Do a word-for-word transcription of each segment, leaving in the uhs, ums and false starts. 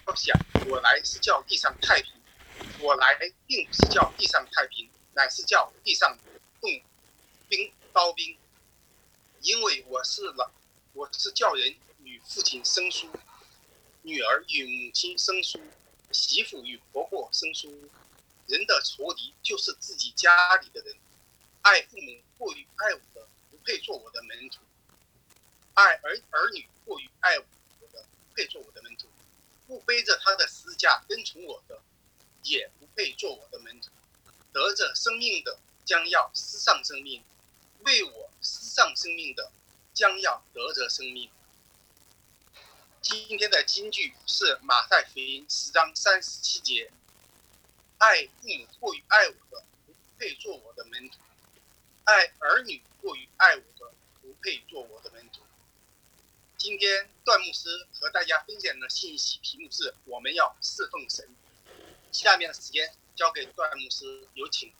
想，我来是叫地上太平。我来并不是叫地上太平，乃是叫地上动兵刀兵。因为我是了，我是叫人与父亲生疏，女儿与母亲生疏，媳妇与婆婆生疏。人的仇敌就是自己家里的人。爱父母过于爱我的，不配做我的门徒；爱儿儿女过于爱我的，不配做我的门徒；不背着他的十字架跟从我的，也不配做我的门徒。得着生命的，将要失丧生命；为我失丧生命的，将要得着生命。今天的金句是马太福音十章三十七节：爱父母过于爱我的，不配做我的门徒；爱儿女过于爱我的，不配做我的门徒。今天段牧师和大家分享的信息题目是：我们要侍奉神。下面的时间交给段牧师，有请。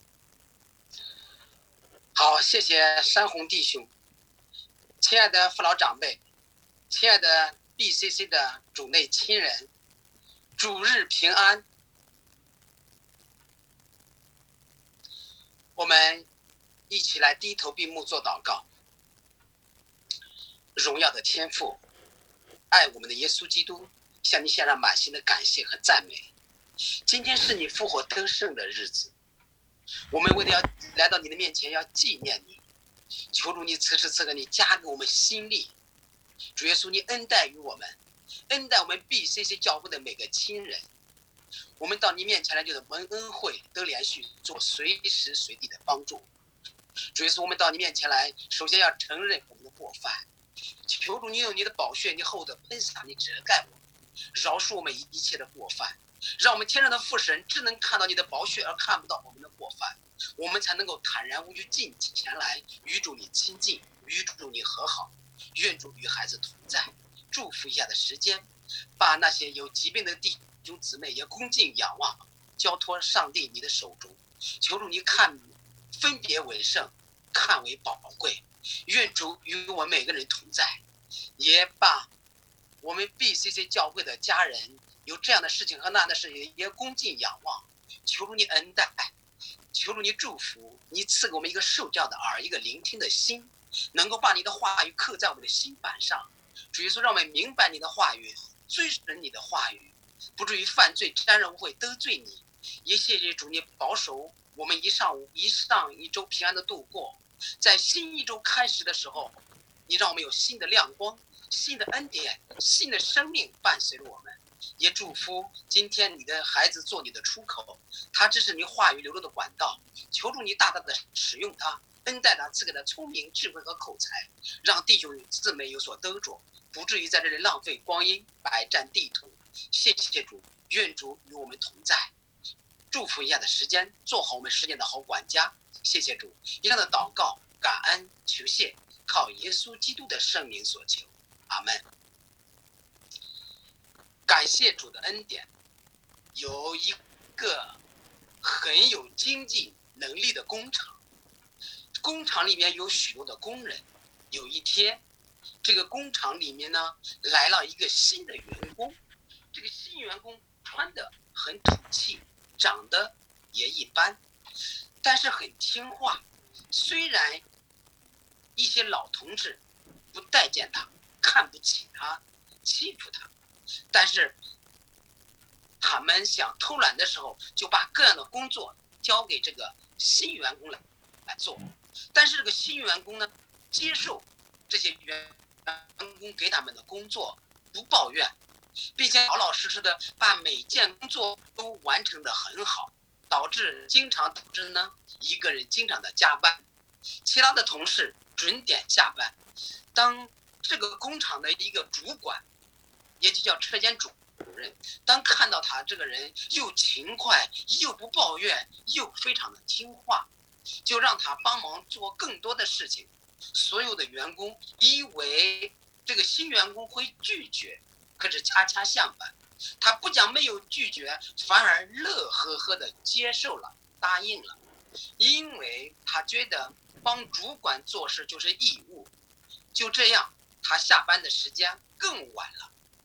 好，谢谢山洪弟兄，亲爱的父老长辈，亲爱的 B C C 的主内亲人，主日平安。我们一起来低头闭目做祷告。荣耀的天父，爱我们的耶稣基督，向你献上满心的感谢和赞美。今天是你复活得胜的日子，我们为了要来到你的面前，要纪念你，求主你此时此刻你加给我们心力。主耶稣，你恩待于我们，恩待我们 B C C 教会的每个亲人。我们到你面前来就是蒙恩惠，得连续做随时随地的帮助。主耶稣，我们到你面前来，首先要承认我们的过犯，求主你用你的宝血，你厚的喷洒，你遮盖我们，饶恕我们一切的过犯，让我们天上的父神只能看到你的宝血，而看不到我们的过犯，我们才能够坦然无惧进前来，与主你亲近，与主你和好。愿主与孩子同在，祝福一下的时间，把那些有疾病的弟兄姊妹也恭敬仰望，交托上帝你的手中，求主你看分别为圣，看为宝贵。愿主与我们每个人同在，也把我们 B C C 教会的家人有这样的事情和那样的事情也恭敬仰望，求主你恩待，求主你祝福，你赐给我们一个受教的耳，一个聆听的心，能够把你的话语刻在我们的心板上。主耶稣，让我们明白你的话语，遵守你的话语，不至于犯罪沾染污秽得罪你。也谢谢主你保守我们一上午一上一周平安的度过，在新一周开始的时候，你让我们有新的亮光，新的恩典，新的生命伴随着我们。也祝福今天你的孩子做你的出口，他这是你话语流露的管道，求助你大大的使用他，恩待他，赐给他聪明智慧和口才，让弟兄姊妹有所得着，不至于在这里浪费光阴，白占地土。谢谢主，愿主与我们同在，祝福一下的时间，做好我们时间的好管家。谢谢主，一样的祷告感恩求谢，靠耶稣基督的圣名所求，阿门。感谢主的恩典，有一个很有经济能力的工厂，工厂里面有许多的工人。有一天，这个工厂里面呢来了一个新的员工，这个新员工穿得很土气，长得也一般，但是很听话。虽然一些老同志不待见他，看不起他，欺负他，但是他们想偷懒的时候，就把各样的工作交给这个新员工来来做。但是这个新员工呢，接受这些员工给他们的工作，不抱怨，并且老老实实的把每件工作都完成得很好，导致经常导致呢一个人经常的加班，其他的同事准点下班。当这个工厂的一个主管，也就叫车间主任，当看到他这个人又勤快又不抱怨又非常的听话，就让他帮忙做更多的事情。所有的员工以为这个新员工会拒绝，可是恰恰相反，他不讲没有拒绝，反而乐呵呵的接受了，答应了，因为他觉得帮主管做事就是义务。就这样，他下班的时间更晚了，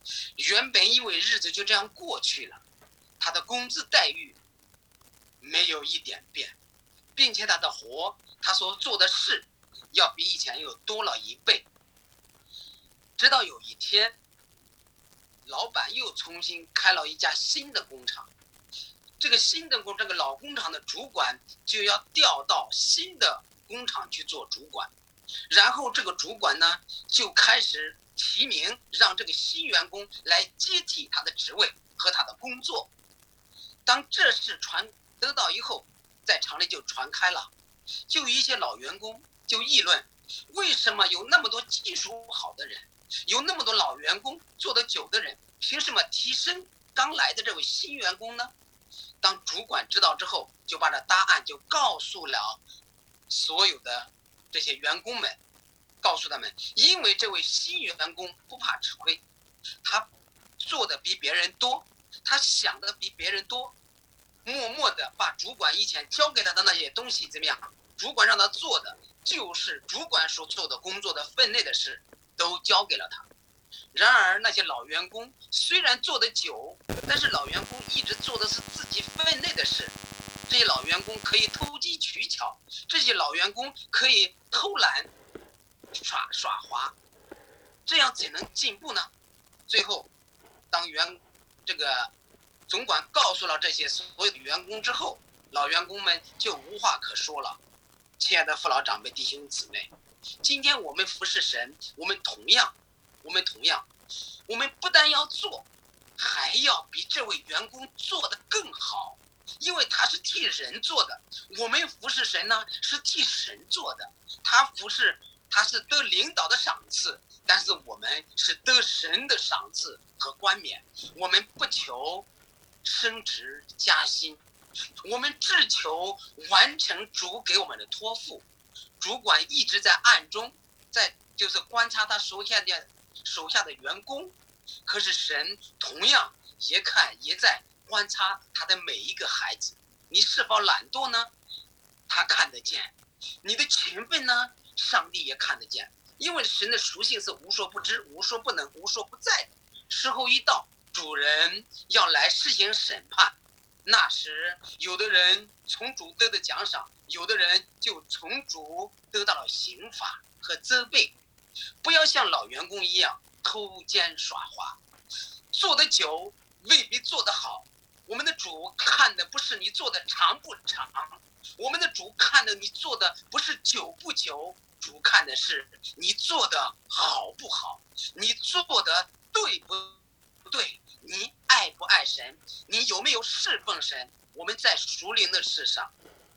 原本以为日子就这样过去了，他的工资待遇没有一点变，并且他的活，他所做的事要比以前又多了一倍。直到有一天，老板又重新开了一家新的工厂，这个新的工这个老工厂的主管就要调到新的工厂去做主管，然后这个主管呢就开始提名让这个新员工来接替他的职位和他的工作。当这事传得到以后，在厂里就传开了，就有一些老员工就议论，为什么有那么多技术好的人，有那么多老员工做得久的人，凭什么提升刚来的这位新员工呢？当主管知道之后，就把这答案就告诉了所有的这些员工们，告诉他们，因为这位新员工不怕吃亏，他做的比别人多，他想的比别人多，默默的把主管以前交给他的那些东西怎么样，主管让他做的就是主管所做的工作的分内的事都交给了他。然而那些老员工虽然做得久，但是老员工一直做的是自己分内的事，这些老员工可以投机取巧，这些老员工可以偷懒耍耍滑，这样怎能进步呢？最后当员这个总管告诉了这些所有的员工之后，老员工们就无话可说了。亲爱的父老长辈弟兄姊妹，今天我们服侍神，我们同样我们同样我们不但要做，还要比这位员工做得更好，因为他是替人做的。我们服侍神呢，是替神做的。他服侍他是得领导的赏赐，但是我们是得神的赏赐和冠冕。我们不求升职加薪，我们只求完成主给我们的托付。主管一直在暗中在就是观察他手下的手下的员工，可是神同样也看也在观察他的每一个孩子。你是否懒惰呢？他看得见。你的勤奋呢？上帝也看得见。因为神的属性是无所不知、无所不能、无所不在的。时候一到，主人要来施行审判，那时有的人从主得的奖赏，有的人就从主得到了刑罚和责备。不要像老员工一样偷奸耍滑，做得久未必做得好。我们的主看的不是你做的长不长，我们的主看的你做的不是久不久，主看的是你做的好不好，你做的对不对，你爱不爱神，你有没有侍奉神。我们在属灵的事上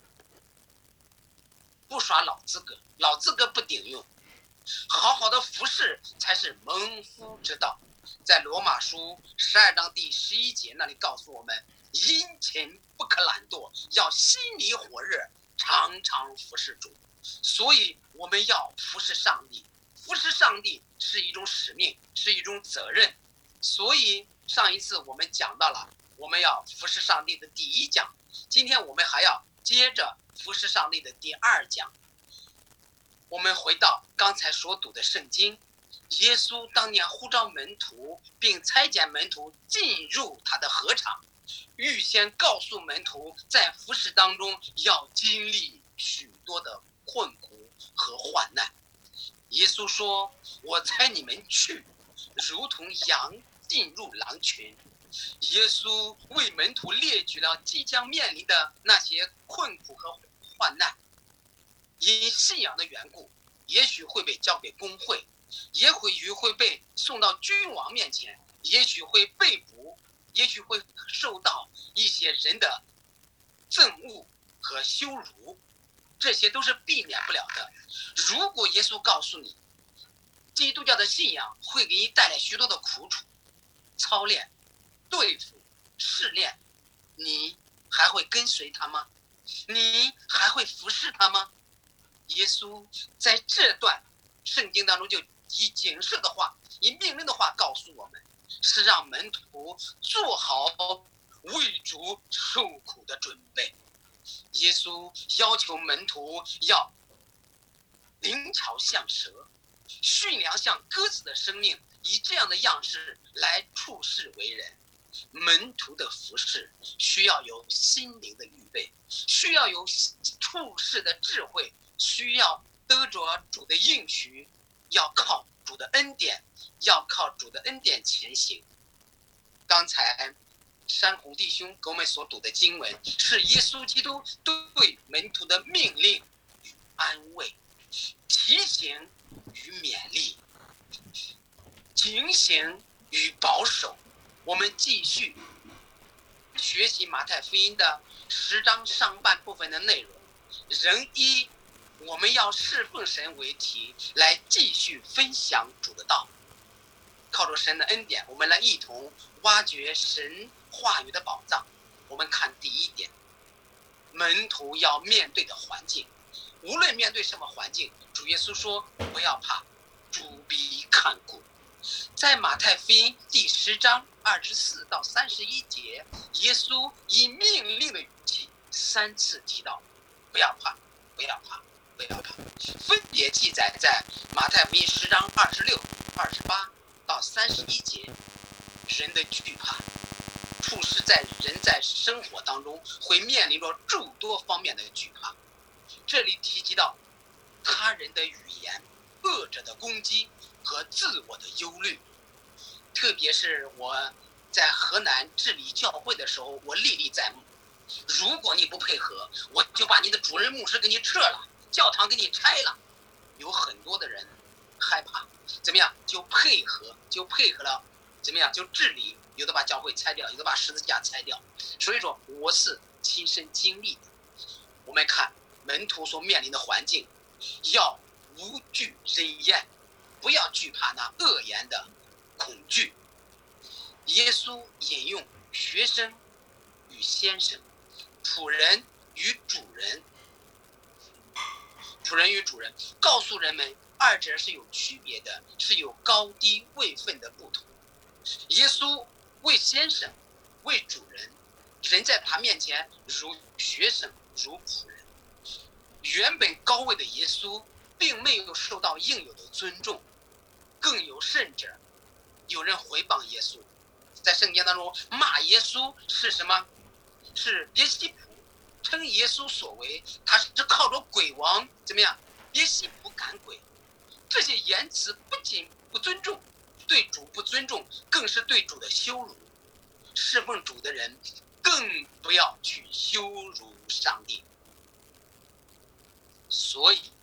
不耍老资格，老资格不顶用，好好的服侍才是蒙福之道。在罗马书十二章第十一节那里告诉我们，殷勤不可懒惰，要心里火热，常常服侍主。所以我们要服侍上帝，服侍上帝是一种使命，是一种责任。所以上一次我们讲到了我们要服侍上帝的第一讲，今天我们还要接着服侍上帝的第二讲。我们回到刚才所读的圣经，耶稣当年呼召门徒，并差遣门徒进入他的禾场，预先告诉门徒在服侍当中要经历许多的困苦和患难。耶稣说，我差你们去，如同羊进入狼群。耶稣为门徒列举了即将面临的那些困苦和患难。因信仰的缘故，也许会被交给公会，也许会被送到君王面前，也许会被捕，也许会受到一些人的憎恶和羞辱，这些都是避免不了的。如果耶稣告诉你，基督教的信仰会给你带来许多的苦楚、操练、对付、试炼，你还会跟随他吗？你还会服侍他吗？耶稣在这段圣经当中就以警示的话，以命令的话告诉我们，是让门徒做好为主受苦的准备。耶稣要求门徒要灵巧像蛇，驯良像鸽子的生命， 以这样的样式来处世为人。门徒的服侍需要有心灵的预备，需要有处世的智慧，需要得着主的应许，要靠主的恩典，要靠主的恩典前行。刚才山洪弟兄给我们所读的经文，是耶稣基督对门徒的命令与安慰，提醒与勉励，警醒与保守。我们继续学习马太福音的十章上半部分的内容，仍以我们要侍奉神为题，来继续分享主的道。靠着神的恩典，我们来一同挖掘神话语的宝藏。我们看第一点，门徒要面对的环境。无论面对什么环境，主耶稣说不要怕，主必看顾。在马太福音第十章二十四到三十一节，耶稣以命令的语气三次提到不要怕，不要怕，不要怕，分别记载在马太福音十章二十六、二十八到三十一节。人的惧怕，处事在人在生活当中会面临着诸多方面的惧怕。这里提及到他人的语言、恶者的攻击和自我的忧虑。特别是我在河南治理教会的时候，我历历在目。如果你不配合，我就把你的主任牧师给你撤了，教堂给你拆了。有很多的人害怕，怎么样就配合，就配合了，怎么样就治理，有的把教会拆掉，有的把十字架拆掉。所以说我是亲身经历的。我们看门徒所面临的环境，要无惧人言，不要惧怕那恶言的恐惧。耶稣引用学生与先生，仆人与主人，仆人与主人，告诉人们二者是有区别的，是有高低位分的不同。耶稣为先生，为主人，人在他面前如学生，如仆人。原本高位的耶稣并没有受到应有的尊重，更有甚者，有人诽谤耶稣，在圣经当中骂耶稣是什么？是别西卜，称耶稣所为他是靠着鬼王，怎么样？别西卜赶鬼。这些言辞不仅不尊重，对主不尊重，更是对主的羞辱。侍奉主的人更不要去羞辱上帝。所以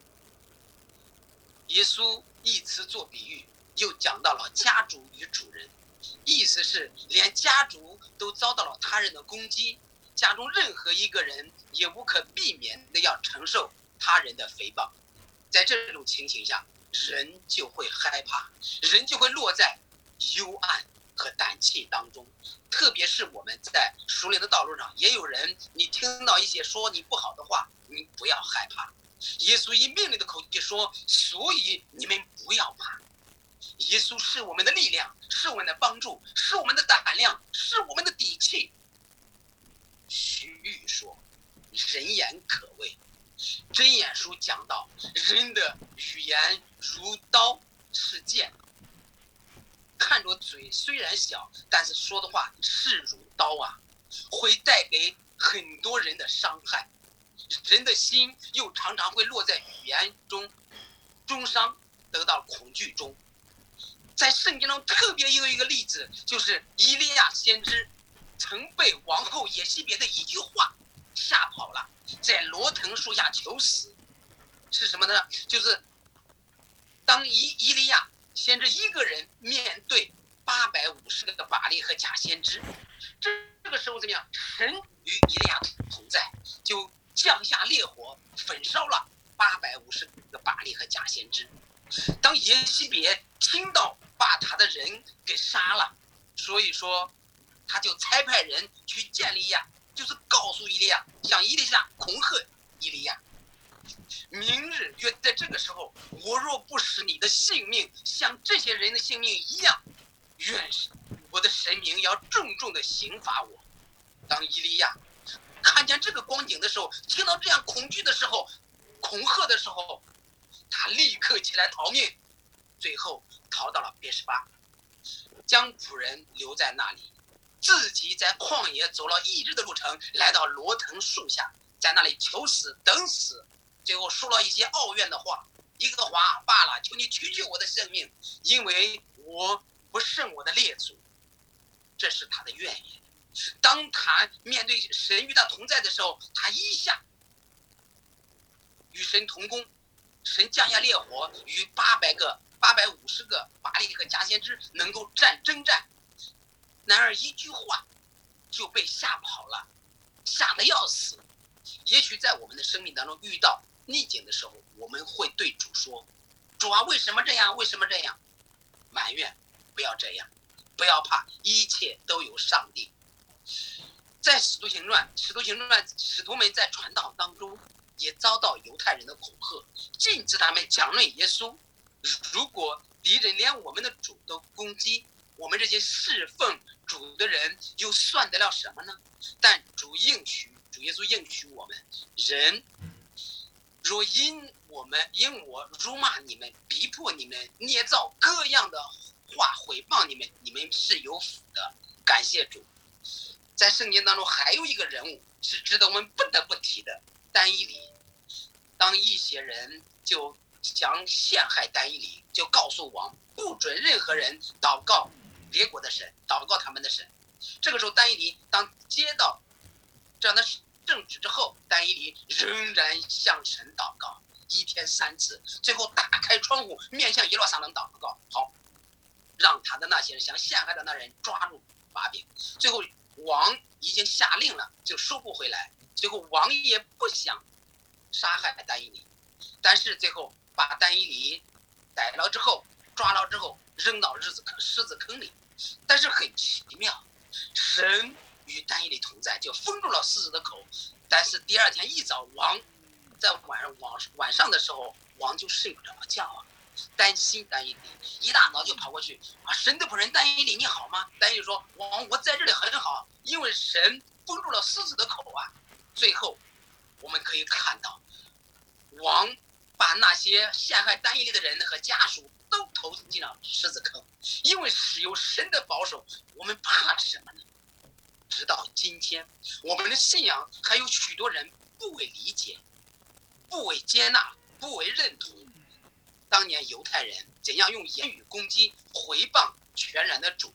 耶稣以此做比喻，又讲到了家主与主人，意思是连家主都遭到了他人的攻击，家中任何一个人也无可避免的要承受他人的诽谤。在这种情形下，人就会害怕，人就会落在幽暗和胆怯当中。特别是我们在属灵的道路上，也有人你听到一些说你不好的话，你不要害怕。耶稣以命令的口气说，所以你们不要怕。耶稣是我们的力量，是我们的帮助，是我们的胆量，是我们的底气。徐彧说，人言可畏。箴言书讲到，人的语言如刀是剑，看着嘴虽然小，但是说的话是如刀啊，会带给很多人的伤害。人的心又常常会落在语言中中伤，得到恐惧中。在圣经中特别有一个例子，就是以利亚先知曾被王后耶西别的一句话吓跑了，在罗藤树下求死。是什么呢？就是当以以利亚先知一个人面对八百五十个巴力和假先知，这个时候怎么样？神与以利亚同在，就降下烈火，焚烧了八百五十个巴力和假先知。当耶西别听到把他的人给杀了，所以说他就差派人去见以利亚，就是告诉以利亚，向以利亚恐吓以利亚，明日约在这个时候，我若不使你的性命像这些人的性命一样，愿我的神明要重重的刑罚我。当以利亚看见这个光景的时候，听到这样恐惧的时候，恐吓的时候，他立刻起来逃命， 最后逃到了别是巴，将仆人留在那里，自己在旷野走了一日的路程，来到罗藤树下，在那里求死等死，最后说了一些傲怨的话，耶和华罢了，求你取去我的生命，因为我不胜我的列祖。这是他的怨言。当他面对神与他同在的时候，他一下与神同工，神降下烈火，与八百个八百五十个巴力和假先知能够战征战，然而一句话就被吓跑了，吓得要死。也许在我们的生命当中遇到逆境的时候，我们会对主说：主啊，为什么这样？为什么这样？埋怨，不要这样，不要怕，一切都有上帝。在使徒行传，使徒行传，使徒们在传道当中也遭到犹太人的恐吓，禁止他们讲论耶稣。如果敌人连我们的主都攻击，我们这些侍奉主的人又算得了什么呢？但主应许，主耶稣应许我们，人若因我们因我辱骂你们，逼迫你们，捏造各样的话毁谤你们，你们是有福的。感谢主。在圣经当中还有一个人物是值得我们不得不提的，但以理。当一些人就想陷害但以理，就告诉王不准任何人祷告列国的神，祷告他们的神。这个时候但以理当接到这样的圣旨之后，但以理仍然向神祷告，一天三次，最后打开窗户面向耶路撒冷祷告，好让他的那些人想陷害的那人抓住把柄。最后王已经下令了，就收不回来。最后王也不想杀害但以理，但是最后把但以理逮了之后，抓了之后扔到狮子坑狮子坑里。但是很奇妙，神与但以理同在，就封住了狮子的口。但是第二天一早，王在晚上晚晚上的时候，王就睡不着觉啊，担心但以理，一大早就跑过去啊，神的仆人但以理你好吗？但以理说：王，我在这里很好，因为神封住了狮子的口啊。最后我们可以看到，王把那些陷害但以理的人和家属都投进了狮子坑，因为是有神的保守，我们怕什么呢？直到今天，我们的信仰还有许多人不为理解，不为接纳，不为认同。当年犹太人怎样用言语攻击回谤全然的主，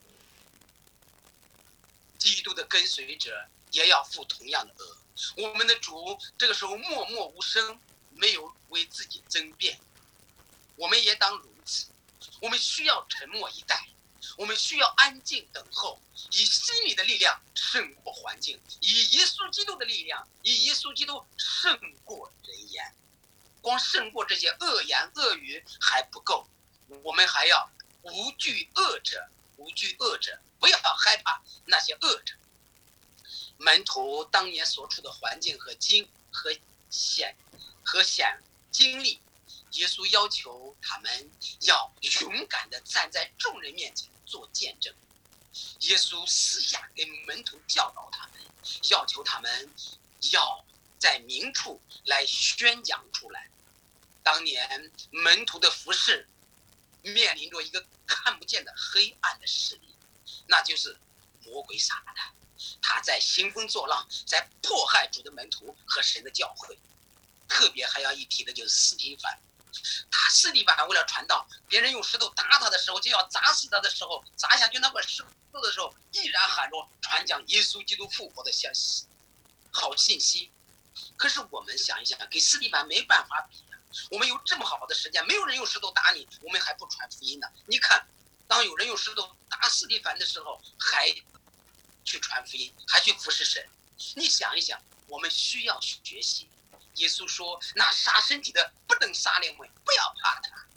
基督的跟随者也要负同样的恶。我们的主这个时候默默无声，没有为自己争辩，我们也当如此。我们需要沉默以待，我们需要安静等候，以心里的力量胜过环境，以耶稣基督的力量，以耶稣基督胜过人言。光胜过这些恶言恶语还不够，我们还要无惧恶者，无惧恶者，不要害怕那些恶者。门徒当年所处的环境和经和险和险经历，耶稣要求他们要勇敢地站在众人面前做见证。耶稣私下给门徒教导他们，要求他们要在明处来宣讲出来。当年门徒的服事面临着一个看不见的黑暗的势力，那就是魔鬼撒旦，他在兴风作浪，在迫害主的门徒和神的教会。特别还要一提的就是司提反，他司提反为了传道，别人用石头打他的时候，就要砸死他的时候，砸下去那块石头的时候，依然喊着传讲耶稣基督复活的消息，好信息。可是我们想一想，给司提反没办法比啊，我们有这么好的时间，没有人用石头打你，我们还不传福音呢？你看，当有人用石头打司提反的时候，还去传福音，还去服侍神。你想一想，我们需要学习。耶稣说：那杀身体的不能杀灵魂，不要怕他。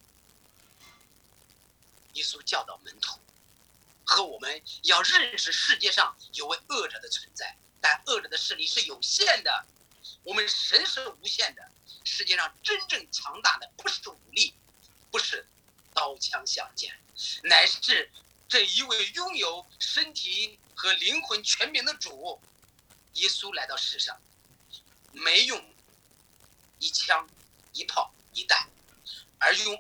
耶稣教导门徒和我们要认识世界上有位恶者的存在，但恶者的势力是有限的，我们神是无限的。世界上真正强大的不是武力，不是刀枪相见，乃是这一位拥有身体和灵魂权柄的主。耶稣来到世上，没用一枪一炮一弹，而用爱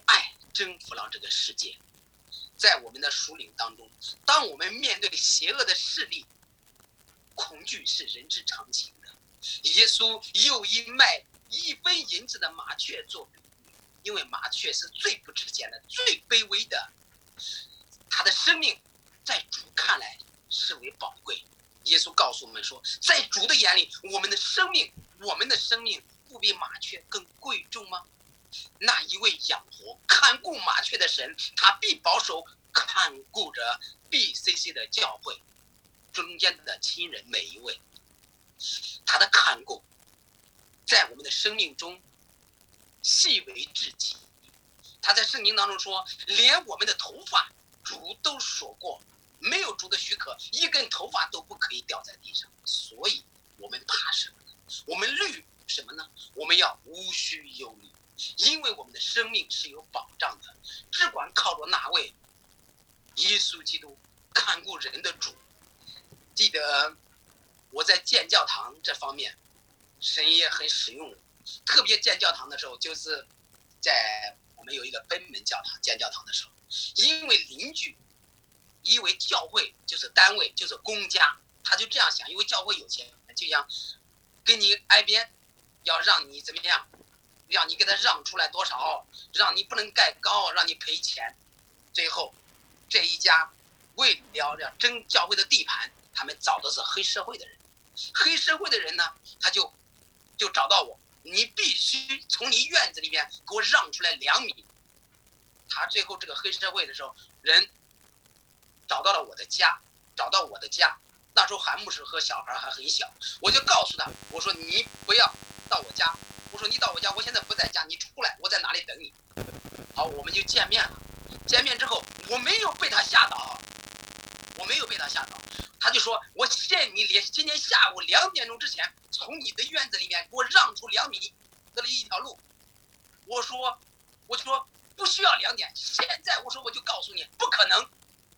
征服了这个世界。在我们的属灵当中，当我们面对邪恶的势力，恐惧是人之常情的。耶稣又以卖一分银子的麻雀做比喻，因为麻雀是最不值钱的、最卑微的，它的生命在主看来是为宝贵。耶稣告诉我们说，在主的眼里，我们的生命，我们的生命不比麻雀更贵重吗？那一位养活看顾麻雀的神，他必保守看顾着 B C C 的教会中间的亲人每一位。他的看顾在我们的生命中细微至极。他在圣经当中说，连我们的头发主都说过，没有主的许可，一根头发都不可以掉在地上。所以我们怕什么呢？我们虑什么呢？我们要无需忧虑，因为我们的生命是有保障的，只管靠着那位耶稣基督看顾人的主。记得我在建教堂这方面，神也很使用我，特别建教堂的时候，就是在我们有一个奔门教堂建教堂的时候，因为邻居以为教会就是单位就是公家，他就这样想，因为教会有钱，就想跟你挨边，要让你怎么样，让你给他让出来多少，让你不能盖高，让你赔钱。最后这一家为了要争教会的地盘，他们找的是黑社会的人。黑社会的人呢，他就就找到我，你必须从你院子里面给我让出来两米。他最后这个黑社会的时候，人找到了我的家，找到我的家。那时候韩牧师和小孩还很小，我就告诉他，我说你不要到我家，我说你到我家，我现在不在家，你出来，我在哪里等你。好，我们就见面了。见面之后，我没有被他吓倒，我没有被他吓倒。他就说，我限你连今天下午两点钟之前，从你的院子里面给我让出两米的一条路。我说，我就说不需要两点，现在我说我就告诉你，不可能。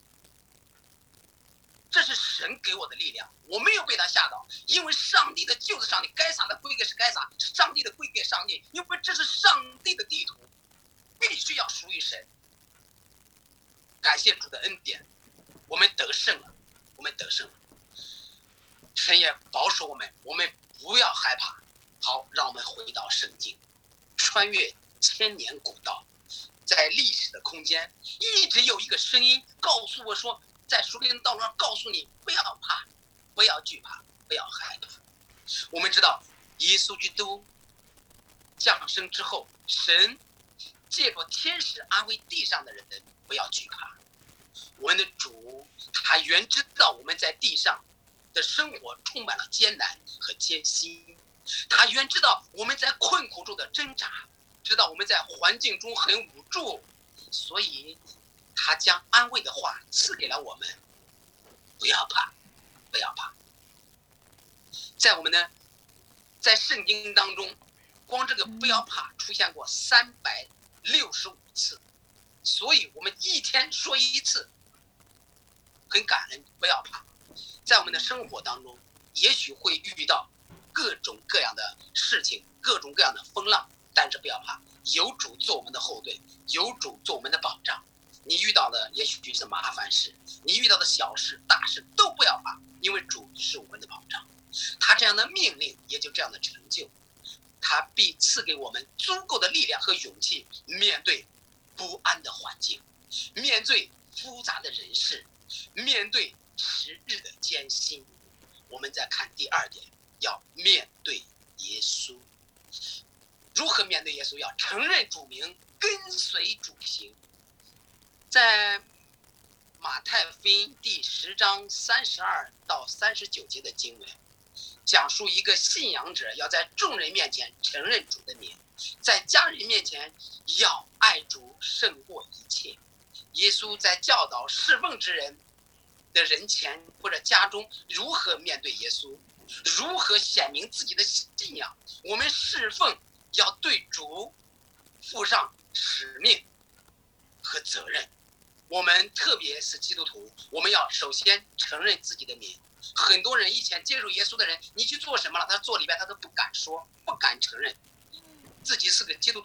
这是神给我的力量，我没有被他吓倒，因为上帝的就是上帝，该撒的归给是该撒，上帝的归给上帝，因为这是上帝的地图，必须要属于神。感谢主的恩典，我们得胜了，我们得胜了。神也保守我们，我们不要害怕。好，让我们回到圣经，穿越千年古道，在历史的空间，一直有一个声音告诉我说，在属灵的道路上告诉你，不要怕，不要惧怕，不要害怕。我们知道耶稣基督降生之后，神借着天使安慰地上的人，不要惧怕。我们的主他原知道我们在地上的生活充满了艰难和艰辛，他原知道我们在困苦中的挣扎，知道我们在环境中很无助，所以他将安慰的话赐给了我们。不要怕，不要怕。在我们的在圣经当中，光这个不要怕出现过三百六十五次，所以我们一天说一次，很感恩。不要怕。在我们的生活当中，也许会遇到各种各样的事情，各种各样的风浪，但是不要怕，有主做我们的后盾，有主做我们的保障。你遇到的也许是麻烦事，你遇到的小事大事都不要怕，因为主是我们的保障。他这样的命令也就这样的成就，他必赐给我们足够的力量和勇气，面对不安的环境，面对复杂的人事，面对时日的艰辛。我们再看第二点，要面对耶稣。如何面对耶稣？要承认主名，跟随主行。在马太福音第十章三十二到三十九节的经文，讲述一个信仰者要在众人面前承认主的名，在家人面前要爱主胜过一切。耶稣在教导侍奉之人的人前或者家中如何面对耶稣，如何显明自己的信仰。我们侍奉要对主负上使命和责任。我们特别是基督徒，我们要首先承认自己的名。很多人以前接受耶稣的人，你去做什么了，他做里边他都不敢说，不敢承认自己是个基督徒。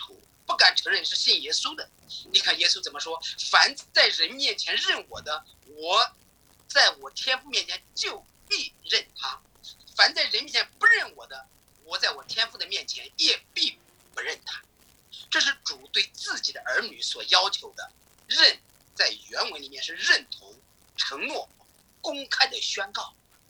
不敢承认是信耶稣的。你看耶稣怎么说？凡在人面前认我的，我在我天父面前就必认他；凡在人面前不认我的，我在我天父的面前也必不认他。这是主对自己的儿女所要求的。认在原文里面是认同、承诺、公开的宣告，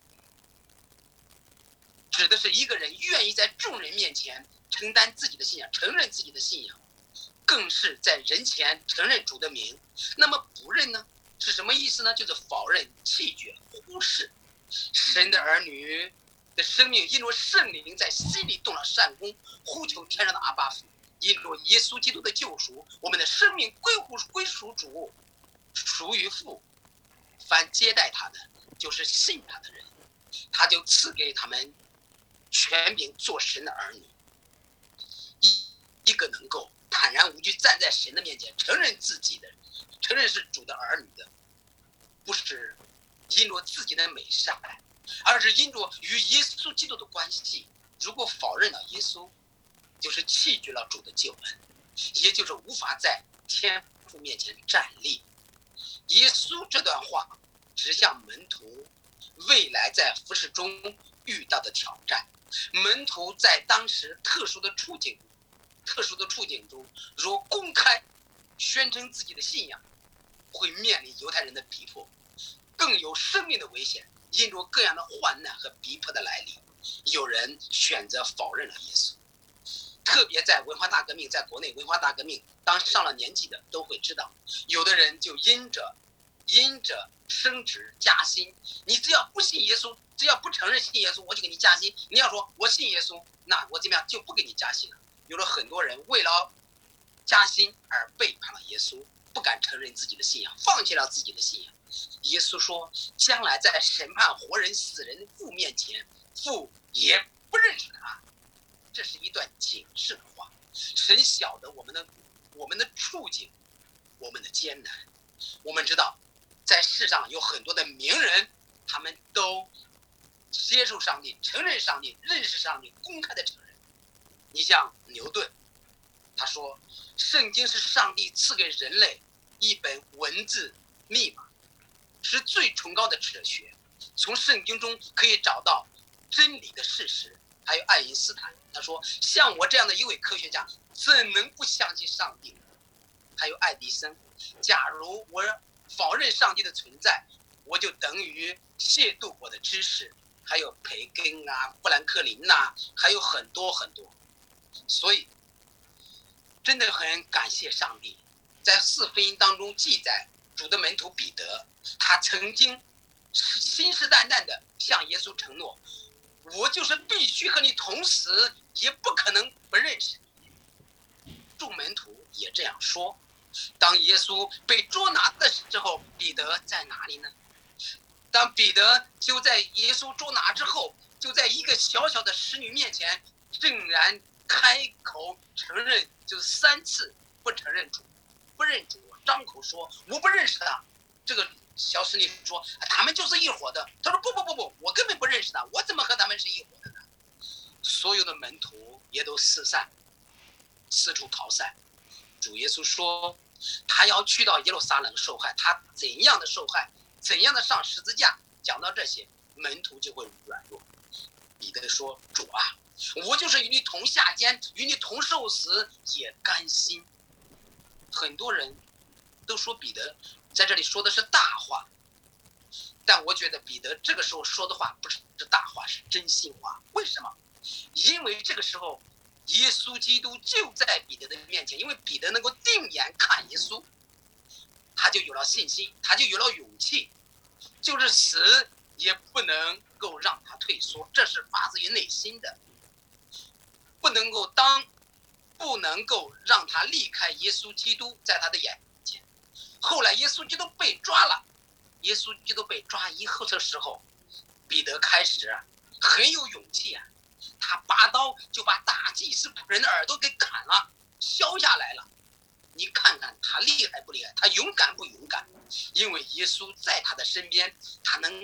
指的是一个人愿意在众人面前承担自己的信仰，承认自己的信仰，更是在人前承认主的名。那么不认呢，是什么意思呢？就是否认、弃绝、忽视。神的儿女的生命因着圣灵在心里动了善功，呼求天上的阿爸父，因着耶稣基督的救赎，我们的生命归乎归属主，属于父。凡接待他的，就是信他的人，他就赐给他们权柄做神的儿女。一一个能够坦然无惧站在神的面前，承认自己的，承认是主的儿女的，不是因着自己的美善，而是因着与耶稣基督的关系。如果否认了耶稣，就是弃绝了主的救恩，也就是无法在天父面前站立。耶稣这段话指向门徒未来在服事中遇到的挑战。门徒在当时特殊的处境特殊的处境中，若公开宣称自己的信仰，会面临犹太人的逼迫，更有生命的危险。因着各样的患难和逼迫的来临，有人选择否认了耶稣。特别在文化大革命，在国内文化大革命，当上了年纪的都会知道，有的人就因着因着升职加薪，你只要不信耶稣，只要不承认信耶稣，我就给你加薪。你要说我信耶稣，那我怎么样就不给你加薪了。有了很多人为了加薪而背叛了耶稣，不敢承认自己的信仰，放弃了自己的信仰。耶稣说，将来在审判活人死人的父面前，父也不认识他。这是一段警示的话。神晓得我们的我们的处境，我们的艰难。我们知道在世上有很多的名人，他们都接受上帝，承认上帝，认识上帝，公开的承认。你像牛顿，他说圣经是上帝赐给人类一本文字密码，是最崇高的哲学，从圣经中可以找到真理的事实。还有爱因斯坦，他说像我这样的一位科学家，怎能不相信上帝呢？还有爱迪生，假如我否认上帝的存在，我就等于亵渎我的知识。还有培根啊，富兰克林啊，还有很多很多。所以真的很感谢上帝，在四福音当中记载主的门徒彼得，他曾经信誓旦旦的向耶稣承诺，我就是必须和你同死，也不可能不认识你。众门徒也这样说。当耶稣被捉拿的时候，彼得在哪里呢？当彼得就在耶稣捉拿之后，就在一个小小的使女面前，竟然开口承认，就三次不承认主，不认主，张口说我不认识他。这个小使女说他们就是一伙的。他说不不不不，我根本不认识他，我怎么和他们是一伙的呢？所有的门徒也都四散，四处逃散。主耶稣说他要去到耶路撒冷受害，他怎样的受害，怎样的上十字架。讲到这些，门徒就会软弱。彼得说主啊，我就是与你同下监，与你同受死，也甘心。很多人都说彼得在这里说的是大话，但我觉得彼得这个时候说的话不是大话，是真心话。为什么？因为这个时候耶稣基督就在彼得的面前，因为彼得能够定眼看耶稣，他就有了信心，他就有了勇气，就是死也不能够让他退缩，这是发自于内心的，不能够当不能够让他离开耶稣基督在他的眼前。后来耶稣基督被抓了，耶稣基督被抓以后的时候，彼得开始啊很有勇气啊，他拔刀就把大祭司仆人的耳朵给砍了，削下来了。你看看他厉害不厉害，他勇敢不勇敢？因为耶稣在他的身边，他能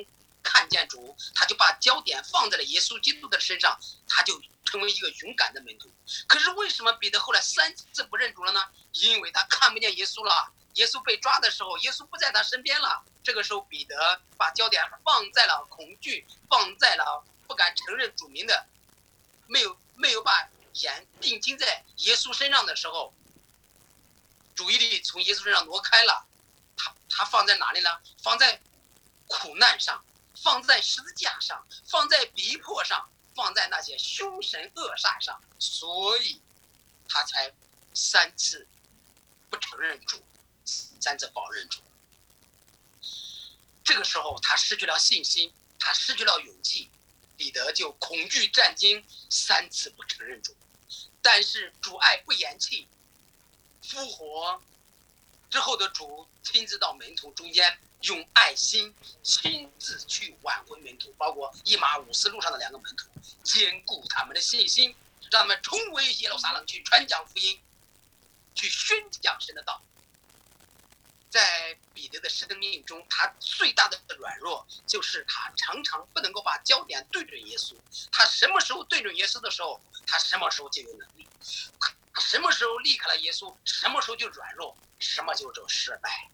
看见主，他就把焦点放在了耶稣基督的身上，他就成为一个勇敢的门徒。可是为什么彼得后来三次不认主了呢？因为他看不见耶稣了。耶稣被抓的时候，耶稣不在他身边了。这个时候，彼得把焦点放在了恐惧，放在了不敢承认主名的，没有没有把眼定睛在耶稣身上的时候，注意力从耶稣身上挪开了。他他放在哪里呢？放在苦难上，放在十字架上，放在逼迫上，放在那些凶神恶煞上，所以他才三次不承认主，三次否认主。这个时候他失去了信心，他失去了勇气，彼得就恐惧战惊，三次不承认主。但是主爱不言弃，复活之后的主亲自到门徒中间，用爱心亲自去挽回门徒，包括以马五斯路上的两个门徒，坚固他们的信心，让他们重回耶路撒冷去传讲福音，去宣讲神的道。在彼得的生命中，他最大的软弱就是他常常不能够把焦点对准耶稣。他什么时候对准耶稣的时候，他什么时候就有能力；什么时候离开了耶稣，什么时候就软弱，什么就就失败。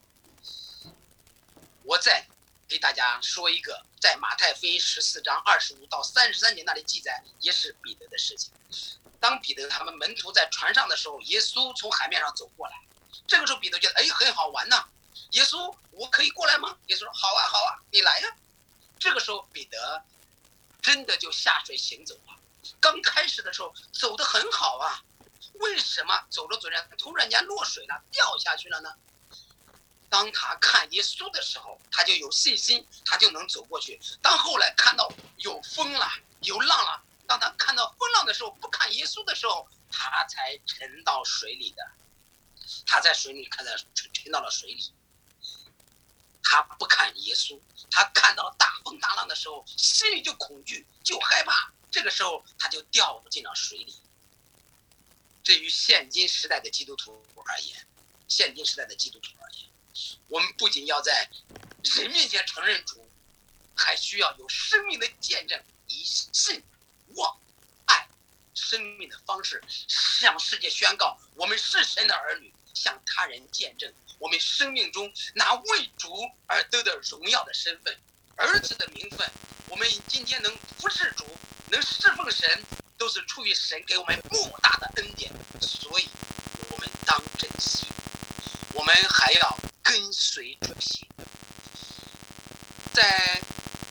我再给大家说一个，在马太福音十四章二十五到三十三节那里记载，也是彼得的事情。当彼得他们门徒在船上的时候，耶稣从海面上走过来。这个时候彼得觉得哎很好玩呢，耶稣我可以过来吗？耶稣说好啊好啊，你来呀、啊。这个时候彼得真的就下水行走了。刚开始的时候走得很好啊，为什么走着走着突然间落水了，掉下去了呢？当他看耶稣的时候，他就有信心，他就能走过去。当后来看到有风了有浪了，当他看到风浪的时候，不看耶稣的时候，他才沉到水里的。他在水里看到沉到了水里，他不看耶稣，他看到大风大浪的时候，心里就恐惧就害怕，这个时候他就掉进了水里。对于现今时代的基督徒而言，现今时代的基督徒而言，我们不仅要在人面前承认主，还需要有生命的见证，以信望爱生命的方式向世界宣告我们是神的儿女，向他人见证我们生命中那为主而得的荣耀的身份，儿子的名分。我们今天能服侍主，能侍奉神，都是出于神给我们莫大的恩典，所以我们当珍惜。我们还要跟随主行。在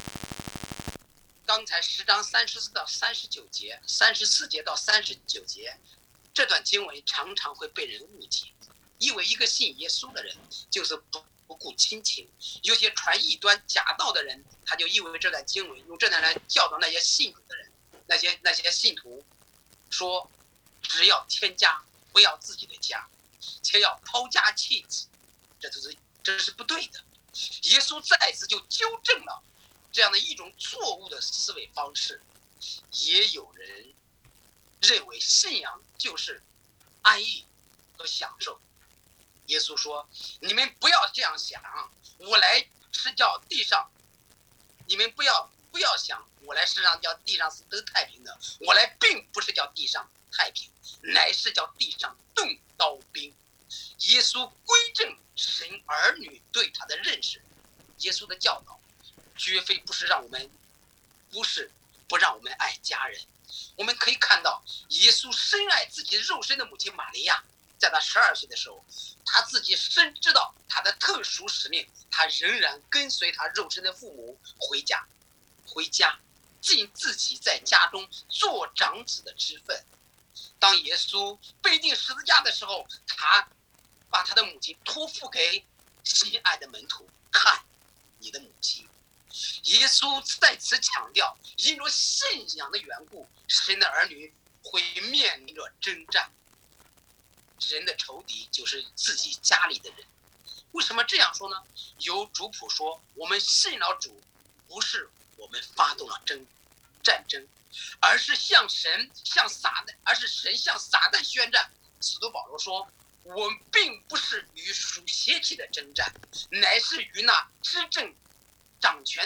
刚才十章三十四到三十九节，三十四节到三十九节，这段经文常常会被人误解，以为一个信耶稣的人就是不不顾亲情。有些传异端假道的人，他就以为这段经文用这段来教导那些信主的人，那些那些信徒说，只要天家，不要自己的家，且要抛家弃子，这就是这是不对的。耶稣再次就纠正了这样的一种错误的思维方式。也有人认为信仰就是安逸和享受。耶稣说，你们不要这样想，我来是叫地上，你们不要不要想我来世上叫地上是得太平的，我来并不是叫地上太平，乃是叫地上动刀兵。耶稣归正神儿女对他的认识，耶稣的教导绝非不是让我们不是不让我们爱家人。我们可以看到耶稣深爱自己肉身的母亲玛利亚，在他十二岁的时候，他自己深知道他的特殊使命，他仍然跟随他肉身的父母回家回家尽自己在家中做长子的职分。当耶稣被钉十字架的时候，他把他的母亲托付给心爱的门徒，看你的母亲。耶稣在此强调，因着信仰的缘故，神的儿女会面临着征战，人的仇敌就是自己家里的人。为什么这样说呢？有主仆说，我们信了主，不是我们发动了争战争，而是向神向撒旦，而是神向撒旦宣战。使徒保罗说，我们并不是与属邪气的征战，乃是与那执政掌权的，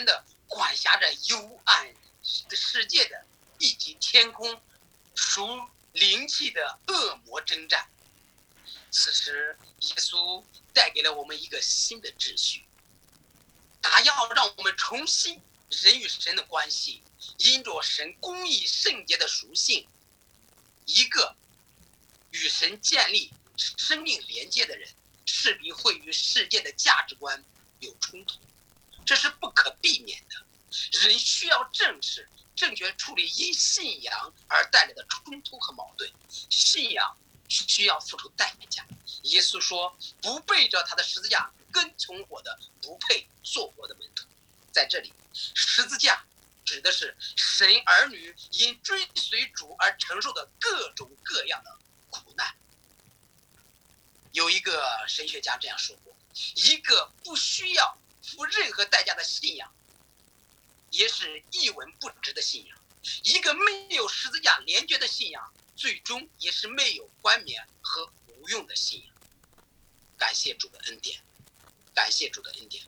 管辖着幽暗的世界的以及天空属灵气的恶魔征战。此时耶稣带给了我们一个新的秩序，他要让我们重新人与神的关系，因着神公义圣洁的属性，一个与神建立生命连接的人势必会与世界的价值观有冲突，这是不可避免的。人需要正视正确处理因信仰而带来的冲突和矛盾，信仰需要付出代价。耶稣说，不背着他的十字架跟从我的，不配做我的门徒。在这里，十字架指的是神儿女因追随主而承受的各种各样的苦难。有一个神学家这样说过，一个不需要付任何代价的信仰，也是一文不值的信仰；一个没有十字架连接的信仰，最终也是没有冠冕和无用的信仰。感谢主的恩典，感谢主的恩典。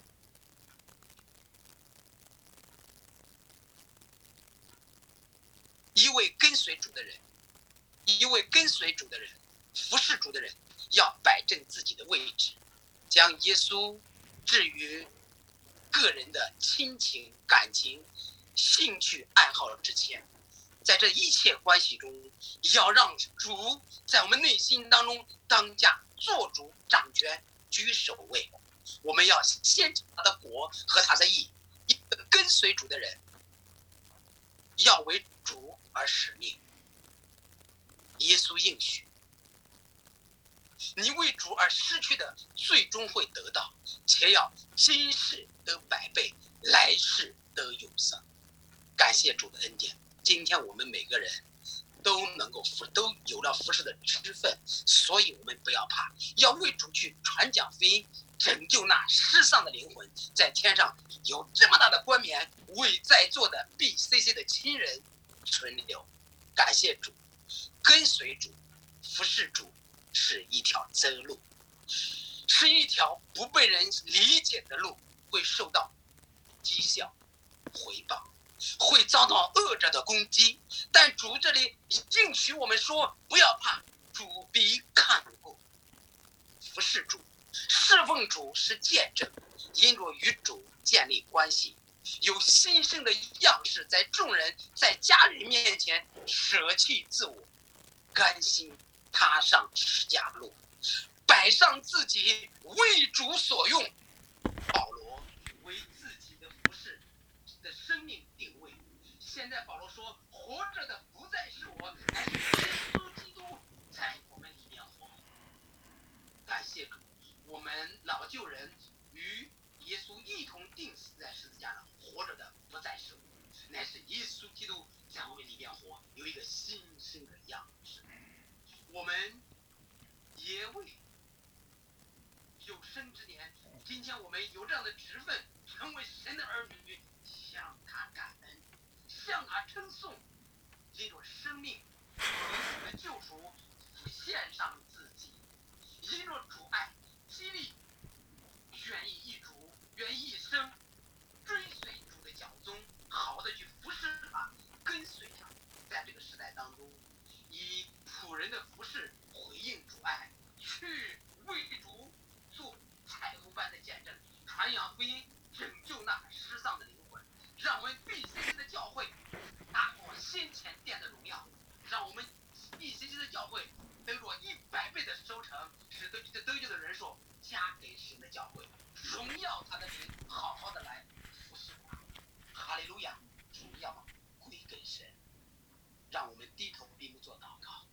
一位跟随主的人，一位跟随主的人，服侍主的人，要摆正自己的位置，将耶稣置于个人的亲情、感情、兴趣、爱好之前。在这一切关系中，要让主在我们内心当中当家做主、掌权、居首位。我们要先求他的国和他的义。一个跟随主的人，要为主而使命。耶稣应许，你为主而失去的，最终会得到，且要今世得百倍，来世得永生。感谢主的恩典，今天我们每个人都能够服，都有了服侍的职分，所以我们不要怕，要为主去传讲福音，拯救那失丧的灵魂。在天上有这么大的冠冕，为在座的 B C C 的亲人存留。感谢主，跟随主，服侍主是一条真路，是一条不被人理解的路，会受到讥笑、回报，会遭到恶者的攻击。但主这里应许我们说，不要怕，主必看顾。服侍主、侍奉主是见证，因着与主建立关系，有新生的样式，在众人、在家人面前舍弃自我，甘心踏上十架路，摆上自己为主所用。保罗为自己的服侍的生命定位。现在保罗说，活着的不再是我，乃是耶稣基督在我们里面活。感谢主，我们老旧人与耶稣一同钉死在十字架上，活着的不再是我，乃是耶稣基督在我们里面活，有一个新生的样式。我们也为有生之年，今天我们有这样的职分，成为神的儿女，向他感恩，向他称颂，因着生命因主的救赎献上自己，因着主爱激励，愿意一主，愿意一生追随主的脚踪，好的去服侍他，跟随他。在这个时代当中，以仆人的服侍回应主爱，去为主做彩虹般的见证，传扬福音，拯救那失丧的灵魂，让我们 B C C 的教会大过先前殿的荣耀，让我们 B C C 的教会得着一百倍的收成，使得得救的人数加给神的教会，荣耀他的名，好好的来服侍他。哈利路亚，荣耀归给神。让我们低头闭目做祷告。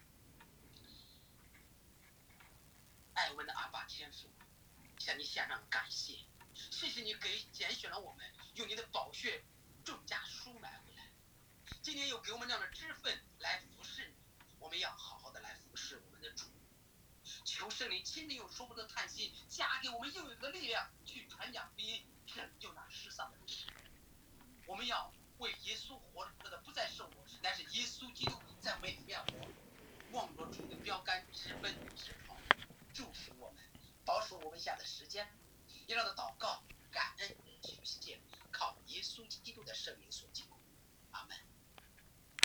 爱我们的阿爸天父，向你献上感谢，谢谢你给拣选了我们，用你的宝血重价赎买回来。今天又给我们这样的职分来服侍你，我们要好好的来服侍我们的主。求圣灵亲自用说不得叹息，加给我们应有的力量，去传讲福音，拯救那失丧的人。我们要为耶稣活着的不再是我，乃是耶稣基督在我们里面活。望着主的标杆直奔直跑，祝福我们，保守我们下的时间，也让他祷告，